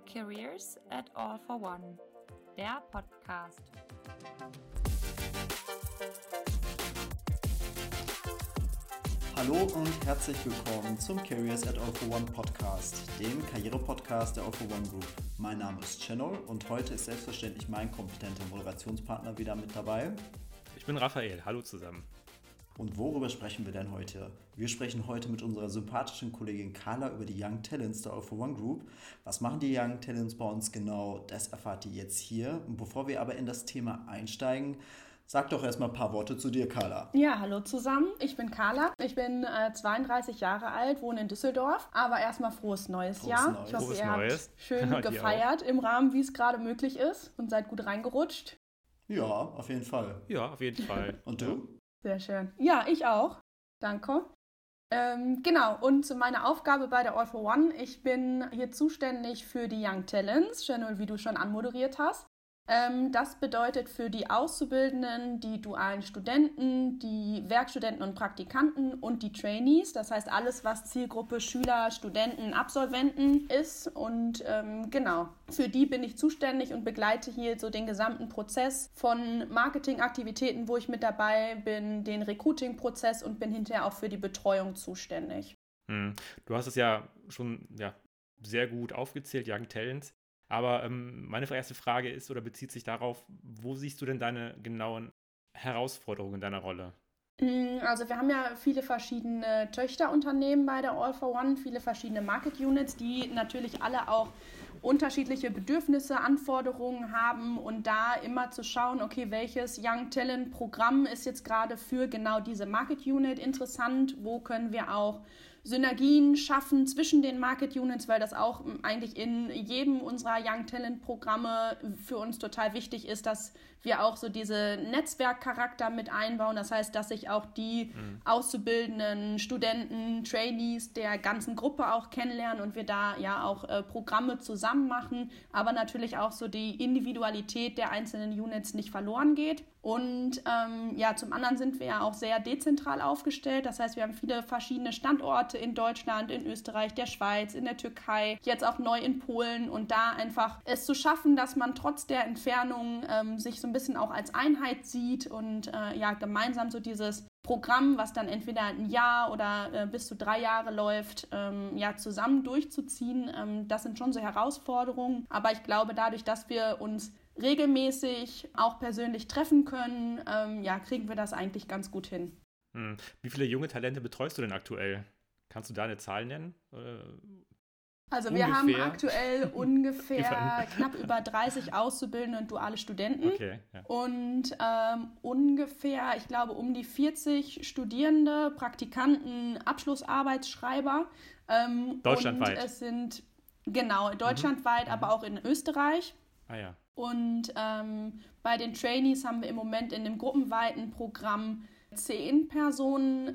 Careers at All for One, der Podcast. Hallo und herzlich willkommen zum Careers at All for One Podcast, dem Karriere-Podcast der All for One Group. Mein Name ist Channel und heute ist selbstverständlich mein kompetenter Moderationspartner wieder mit dabei. Ich bin Raphael, hallo zusammen. Und worüber sprechen wir denn heute? Wir sprechen heute mit unserer sympathischen Kollegin Carla über die Young Talents der All for One Group. Was machen die Young Talents bei uns genau? Das erfahrt ihr jetzt hier. Und bevor wir aber in das Thema einsteigen, sag doch erstmal ein paar Worte zu dir, Carla. Ja, hallo zusammen. Ich bin Carla. Ich bin 32 Jahre alt, wohne in Düsseldorf. Aber erstmal frohes neues Jahr. Ich hoffe, ihr habt schön gefeiert im Rahmen, wie es gerade möglich ist und seid gut reingerutscht. Ja, auf jeden Fall. Ja, auf jeden Fall. Und du? Sehr schön. Ja, ich auch. Danke. Genau, und zu meiner Aufgabe bei der All for One. Ich bin hier zuständig für die Young Talents, Channel, wie du schon anmoderiert hast. Das bedeutet für die Auszubildenden, die dualen Studenten, die Werkstudenten und Praktikanten und die Trainees. Das heißt alles, was Zielgruppe Schüler, Studenten, Absolventen ist. Und genau, für die bin ich zuständig und begleite hier so den gesamten Prozess von Marketingaktivitäten, wo ich mit dabei bin, den Recruiting-Prozess und bin hinterher auch für die Betreuung zuständig. Du hast es ja schon sehr gut aufgezählt, Young Talents. Aber meine erste Frage ist oder bezieht sich darauf, wo siehst du denn deine genauen Herausforderungen in deiner Rolle? Also wir haben ja viele verschiedene Töchterunternehmen bei der All for One, viele verschiedene Market Units, die natürlich alle auch unterschiedliche Bedürfnisse, Anforderungen haben und da immer zu schauen, okay, welches Young Talent Programm ist jetzt gerade für genau diese Market Unit interessant, wo können wir auch Synergien schaffen zwischen den Market Units, weil das auch eigentlich in jedem unserer Young Talent Programme für uns total wichtig ist, dass wir auch so diese Netzwerkcharakter mit einbauen. Das heißt, dass sich auch die Auszubildenden, Studenten, Trainees der ganzen Gruppe auch kennenlernen und wir da ja auch Programme zusammen machen, aber natürlich auch so die Individualität der einzelnen Units nicht verloren geht. Und zum anderen sind wir ja auch sehr dezentral aufgestellt. Das heißt, wir haben viele verschiedene Standorte in Deutschland, in Österreich, der Schweiz, in der Türkei, jetzt auch neu in Polen. Und da einfach es zu schaffen, dass man trotz der Entfernung sich so ein bisschen auch als Einheit sieht und gemeinsam so dieses Programm, was dann entweder ein Jahr oder bis zu 3 Jahre läuft, zusammen durchzuziehen. Das sind schon so Herausforderungen. Aber ich glaube, dadurch, dass wir uns regelmäßig auch persönlich treffen können, kriegen wir das eigentlich ganz gut hin. Wie viele junge Talente betreust du denn aktuell? Kannst du da eine Zahl nennen? Also wir haben aktuell ungefähr knapp über 30 Auszubildende und duale Studenten. Okay, ja. Und ungefähr, ich glaube, um die 40 Studierende, Praktikanten, Abschlussarbeitsschreiber. Deutschlandweit? Und es sind, genau, deutschlandweit, aber auch in Österreich. Ah ja. Und bei den Trainees haben wir im Moment in dem gruppenweiten Programm 13 Personen,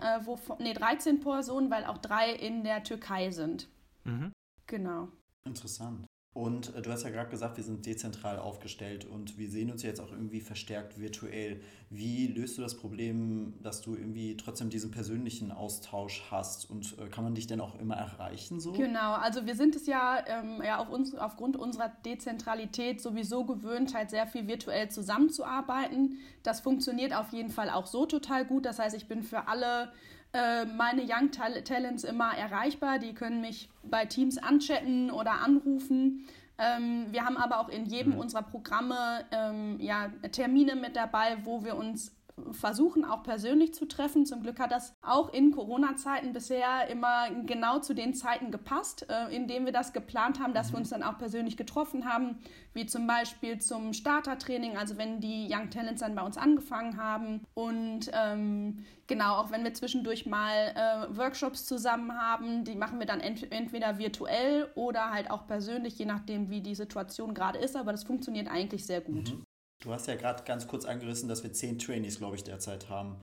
weil auch 3 in der Türkei sind. Genau. Interessant. Und du hast ja gerade gesagt, wir sind dezentral aufgestellt und wir sehen uns jetzt auch irgendwie verstärkt virtuell. Wie löst du das Problem, dass du irgendwie trotzdem diesen persönlichen Austausch hast und kann man dich denn auch immer erreichen so? Genau, also wir sind es aufgrund unserer Dezentralität sowieso gewöhnt, halt sehr viel virtuell zusammenzuarbeiten. Das funktioniert auf jeden Fall auch so total gut. Das heißt, ich bin für alle meine Young Talents immer erreichbar. Die können mich bei Teams anchatten oder anrufen. Wir haben aber auch in jedem unserer Programme Termine mit dabei, wo wir uns versuchen, auch persönlich zu treffen. Zum Glück hat das auch in Corona-Zeiten bisher immer genau zu den Zeiten gepasst, indem wir das geplant haben, dass wir uns dann auch persönlich getroffen haben, wie zum Beispiel zum Startertraining, also wenn die Young Talents dann bei uns angefangen haben und auch wenn wir zwischendurch mal Workshops zusammen haben, die machen wir dann entweder virtuell oder halt auch persönlich, je nachdem, wie die Situation gerade ist, aber das funktioniert eigentlich sehr gut. Du hast ja gerade ganz kurz angerissen, dass wir 10 Trainees, glaube ich, derzeit haben.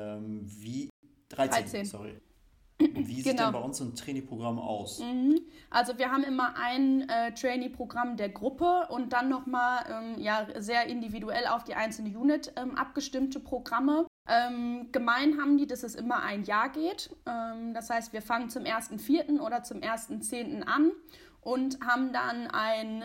13, sorry. Wie sieht denn bei uns so ein Trainee-Programm aus? Also wir haben immer ein Trainee-Programm der Gruppe und dann nochmal sehr individuell auf die einzelne Unit abgestimmte Programme. Gemein haben die, dass es immer ein Jahr geht. Das heißt, wir fangen zum 1.4. oder zum 1.10. an und haben dann ein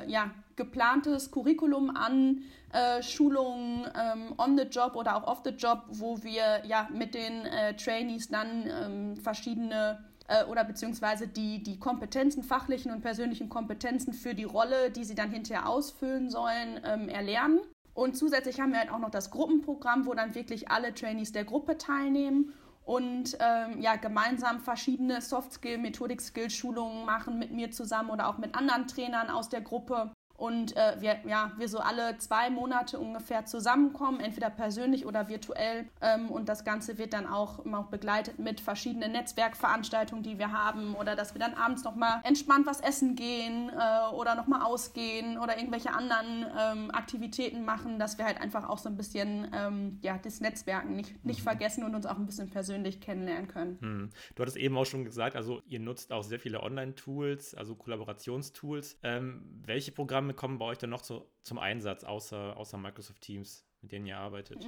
geplantes Curriculum an Schulungen on the job oder auch off the job, wo wir mit den Trainees dann verschiedene oder beziehungsweise die Kompetenzen, fachlichen und persönlichen Kompetenzen für die Rolle, die sie dann hinterher ausfüllen sollen, erlernen. Und zusätzlich haben wir halt auch noch das Gruppenprogramm, wo dann wirklich alle Trainees der Gruppe teilnehmen und gemeinsam verschiedene Soft-Skill-, Methodik-Skill-Schulungen machen mit mir zusammen oder auch mit anderen Trainern aus der Gruppe. Und wir so alle 2 Monate ungefähr zusammenkommen, entweder persönlich oder virtuell. Und das Ganze wird dann auch begleitet mit verschiedenen Netzwerkveranstaltungen, die wir haben. Oder dass wir dann abends nochmal entspannt was essen gehen oder nochmal ausgehen oder irgendwelche anderen Aktivitäten machen, dass wir halt einfach auch so ein bisschen das Netzwerken nicht vergessen und uns auch ein bisschen persönlich kennenlernen können. Du hattest eben auch schon gesagt, also ihr nutzt auch sehr viele Online-Tools, also Kollaborationstools. Welche Programme kommen bei euch dann noch zum Einsatz, außer Microsoft Teams, mit denen ihr arbeitet?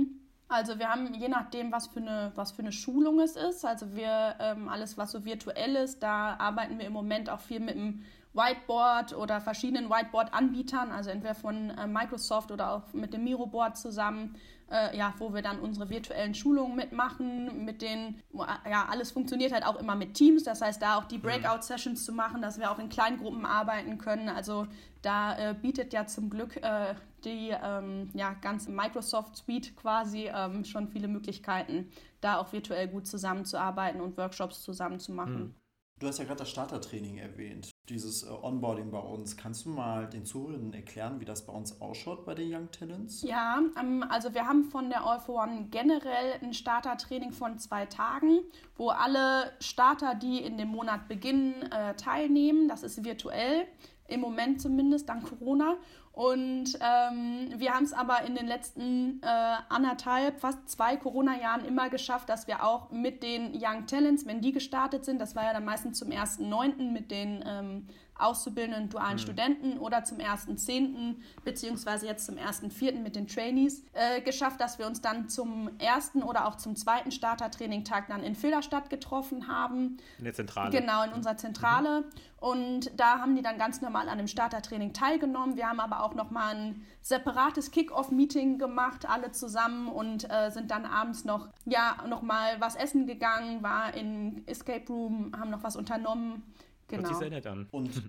Also wir haben, je nachdem, was für eine Schulung es ist, also wir, alles, was so virtuell ist, da arbeiten wir im Moment auch viel mit dem Whiteboard oder verschiedenen Whiteboard-Anbietern, also entweder von Microsoft oder auch mit dem Miroboard zusammen, wo wir dann unsere virtuellen Schulungen mitmachen, mit denen, alles funktioniert halt auch immer mit Teams, das heißt, da auch die Breakout-Sessions zu machen, dass wir auch in Kleingruppen arbeiten können, also da bietet ja zum Glück die ganze Microsoft Suite quasi schon viele Möglichkeiten, da auch virtuell gut zusammenzuarbeiten und Workshops zusammen zu machen. Du hast ja gerade das Startertraining erwähnt, dieses Onboarding bei uns. Kannst du mal den Zuhörern erklären, wie das bei uns ausschaut bei den Young Talents? Ja, also wir haben von der All for One generell ein Startertraining von 2 Tagen, wo alle Starter, die in dem Monat beginnen, teilnehmen. Das ist virtuell, im Moment zumindest, dank Corona. Und wir haben es aber in den letzten 1,5, fast 2 Corona-Jahren immer geschafft, dass wir auch mit den Young Talents, wenn die gestartet sind, das war ja dann meistens zum 1.9. mit den auszubildenden dualen Studenten oder zum 1.10. beziehungsweise jetzt zum 1.4. mit den Trainees geschafft, dass wir uns dann zum 1. oder auch zum 2. Startertrainingtag dann in Filderstadt getroffen haben. In der Zentrale. Genau, in unserer Zentrale. Und da haben die dann ganz normal an dem Startertraining teilgenommen. Wir haben aber auch nochmal ein separates Kick-Off-Meeting gemacht, alle zusammen und sind dann abends noch mal was essen gegangen, war in Escape Room, haben noch was unternommen. Genau. Hört sich sehr nett an. Und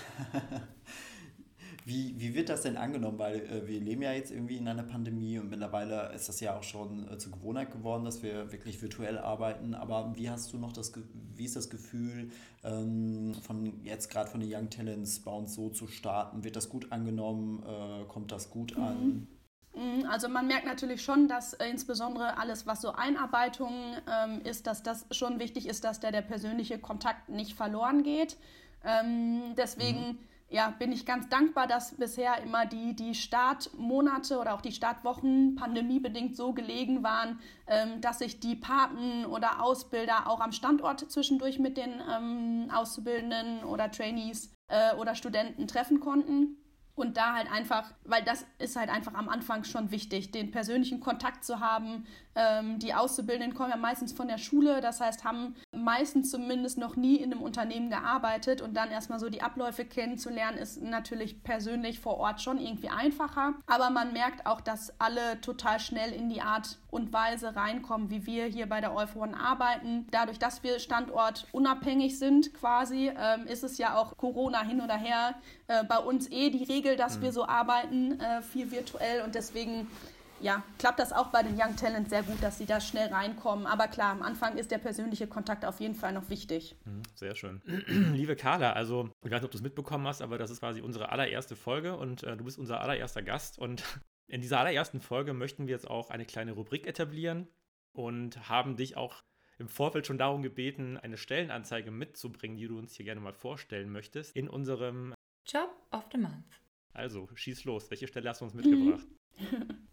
wie wird das denn angenommen? Weil wir leben ja jetzt irgendwie in einer Pandemie und mittlerweile ist das ja auch schon zur Gewohnheit geworden, dass wir wirklich virtuell arbeiten. Aber wie ist das Gefühl, jetzt gerade von den Young Talents bei uns so zu starten? Wird das gut angenommen? Kommt das gut an? Also man merkt natürlich schon, dass insbesondere alles, was so Einarbeitung ist, dass das schon wichtig ist, dass der persönliche Kontakt nicht verloren geht. Deswegen bin ich ganz dankbar, dass bisher immer die Startmonate oder auch die Startwochen pandemiebedingt so gelegen waren, dass sich die Paten oder Ausbilder auch am Standort zwischendurch mit den Auszubildenden oder Trainees oder Studenten treffen konnten. Und da halt einfach, weil das ist halt einfach am Anfang schon wichtig, den persönlichen Kontakt zu haben. Die Auszubildenden kommen ja meistens von der Schule, das heißt, haben meistens zumindest noch nie in einem Unternehmen gearbeitet und dann erstmal so die Abläufe kennenzulernen, ist natürlich persönlich vor Ort schon irgendwie einfacher. Aber man merkt auch, dass alle total schnell in die Art und Weise reinkommen, wie wir hier bei der All for One arbeiten. Dadurch, dass wir standortunabhängig sind quasi, ist es ja auch Corona hin oder her bei uns die Regel, dass wir so arbeiten, viel virtuell und deswegen klappt das auch bei den Young Talents sehr gut, dass sie da schnell reinkommen. Aber klar, am Anfang ist der persönliche Kontakt auf jeden Fall noch wichtig. Sehr schön. Liebe Carla, also ich weiß nicht, ob du es mitbekommen hast, aber das ist quasi unsere allererste Folge und du bist unser allererster Gast. Und in dieser allerersten Folge möchten wir jetzt auch eine kleine Rubrik etablieren und haben dich auch im Vorfeld schon darum gebeten, eine Stellenanzeige mitzubringen, die du uns hier gerne mal vorstellen möchtest, in unserem Job of the Month. Also, schieß los. Welche Stelle hast du uns mitgebracht?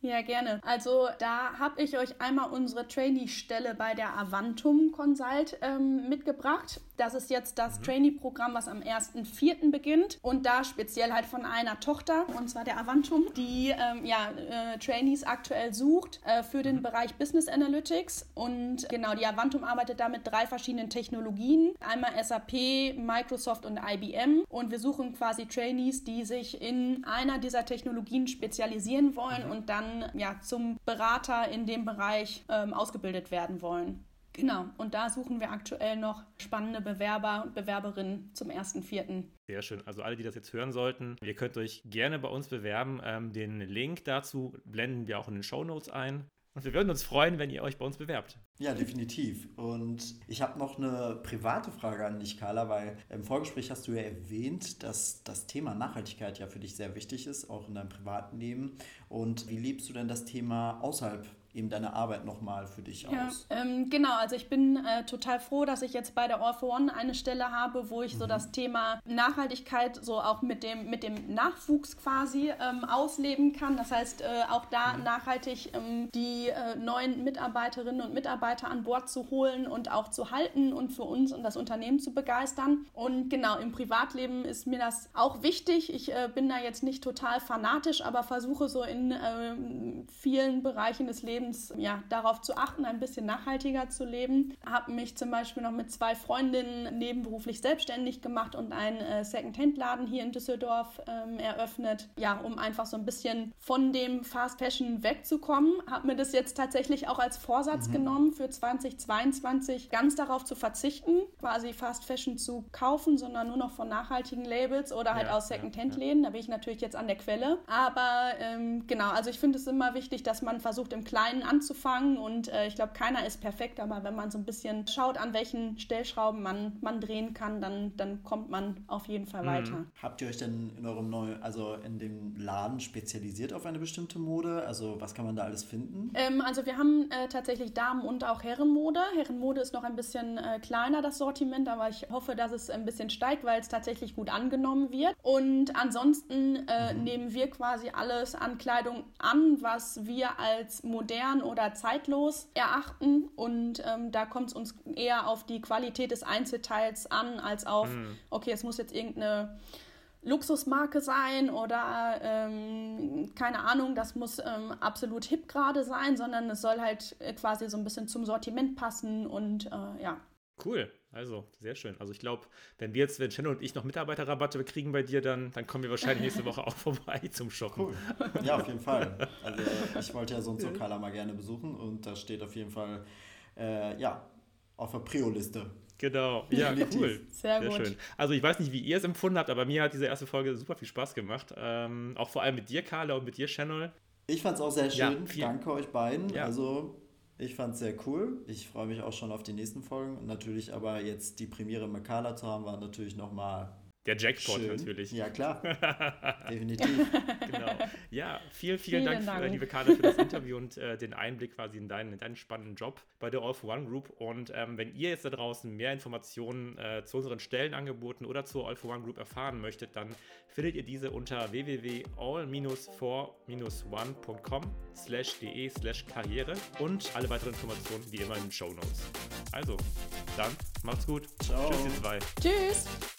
Ja, gerne. Also da habe ich euch einmal unsere Trainee-Stelle bei der Avantum Consult mitgebracht. Das ist jetzt das Trainee-Programm, was am 1.4. beginnt und da speziell halt von einer Tochter, und zwar der Avantum, die Trainees aktuell sucht für den Bereich Business Analytics. Und genau, die Avantum arbeitet da mit 3 verschiedenen Technologien. Einmal SAP, Microsoft und IBM. Und wir suchen quasi Trainees, die sich in einer dieser Technologien spezialisieren wollen und dann zum Berater in dem Bereich ausgebildet werden wollen. Genau, und da suchen wir aktuell noch spannende Bewerber und Bewerberinnen zum 1.4. Sehr schön. Also alle, die das jetzt hören sollten, ihr könnt euch gerne bei uns bewerben. Den Link dazu blenden wir auch in den Shownotes ein. Und wir würden uns freuen, wenn ihr euch bei uns bewerbt. Ja, definitiv. Und ich habe noch eine private Frage an dich, Carla, weil im Vorgespräch hast du ja erwähnt, dass das Thema Nachhaltigkeit ja für dich sehr wichtig ist, auch in deinem privaten Leben. Und wie lebst du denn das Thema außerhalb eben deine Arbeit nochmal für dich aus? Genau, also ich bin total froh, dass ich jetzt bei der All for One eine Stelle habe, wo ich so das Thema Nachhaltigkeit so auch mit dem Nachwuchs quasi ausleben kann. Das heißt, auch da nachhaltig die neuen Mitarbeiterinnen und Mitarbeiter an Bord zu holen und auch zu halten und für uns und das Unternehmen zu begeistern. Und genau, im Privatleben ist mir das auch wichtig. Ich bin da jetzt nicht total fanatisch, aber versuche so in vielen Bereichen des Lebens darauf zu achten, ein bisschen nachhaltiger zu leben. Habe mich zum Beispiel noch mit 2 Freundinnen nebenberuflich selbstständig gemacht und einen Second-Hand-Laden hier in Düsseldorf eröffnet, um einfach so ein bisschen von dem Fast Fashion wegzukommen. Habe mir das jetzt tatsächlich auch als Vorsatz genommen, für 2022 ganz darauf zu verzichten, quasi Fast Fashion zu kaufen, sondern nur noch von nachhaltigen Labels oder halt aus Second-Hand-Läden. Da bin ich natürlich jetzt an der Quelle. Aber genau, also ich finde es immer wichtig, dass man versucht, im Kleinen anzufangen und ich glaube, keiner ist perfekt, aber wenn man so ein bisschen schaut, an welchen Stellschrauben man drehen kann, dann kommt man auf jeden Fall weiter. Habt ihr euch denn in eurem in dem Laden spezialisiert auf eine bestimmte Mode? Also was kann man da alles finden? Also wir haben tatsächlich Damen- und auch Herrenmode. Herrenmode ist noch ein bisschen kleiner, das Sortiment, aber ich hoffe, dass es ein bisschen steigt, weil es tatsächlich gut angenommen wird. Und ansonsten nehmen wir quasi alles an Kleidung an, was wir als modern oder zeitlos erachten, und da kommt es uns eher auf die Qualität des Einzelteils an, als auf, okay, es muss jetzt irgendeine Luxusmarke sein oder keine Ahnung, das muss absolut hip gerade sein, sondern es soll halt quasi so ein bisschen zum Sortiment passen und Cool, also sehr schön. Also ich glaube, wenn Channel und ich noch Mitarbeiterrabatte kriegen bei dir, dann kommen wir wahrscheinlich nächste Woche auch vorbei zum Shoppen. Cool, ja, auf jeden Fall. Also ich wollte ja so und so Carla mal gerne besuchen und das steht auf jeden Fall auf der Prio-Liste. Genau, ja, cool. Sehr gut. Schön. Also ich weiß nicht, wie ihr es empfunden habt, aber mir hat diese erste Folge super viel Spaß gemacht. Auch vor allem mit dir, Carla, und mit dir, Channel. Ich fand es auch sehr schön. Ja, danke euch beiden. Ja. Also ich fand es sehr cool. Ich freue mich auch schon auf die nächsten Folgen. Und natürlich aber jetzt die Premiere mit Carla zu haben, war natürlich nochmal der Jackpot schön. Natürlich. Ja, klar. Definitiv. Genau. Ja, vielen Dank, liebe Carla, für das Interview und den Einblick quasi in deinen spannenden Job bei der All for One Group. Und wenn ihr jetzt da draußen mehr Informationen zu unseren Stellenangeboten oder zur All for One Group erfahren möchtet, dann findet ihr diese unter www.all-for-one.com/de/karriere und alle weiteren Informationen wie immer in den Shownotes. Also, dann macht's gut. Ciao. Tschüss, ihr zwei. Tschüss.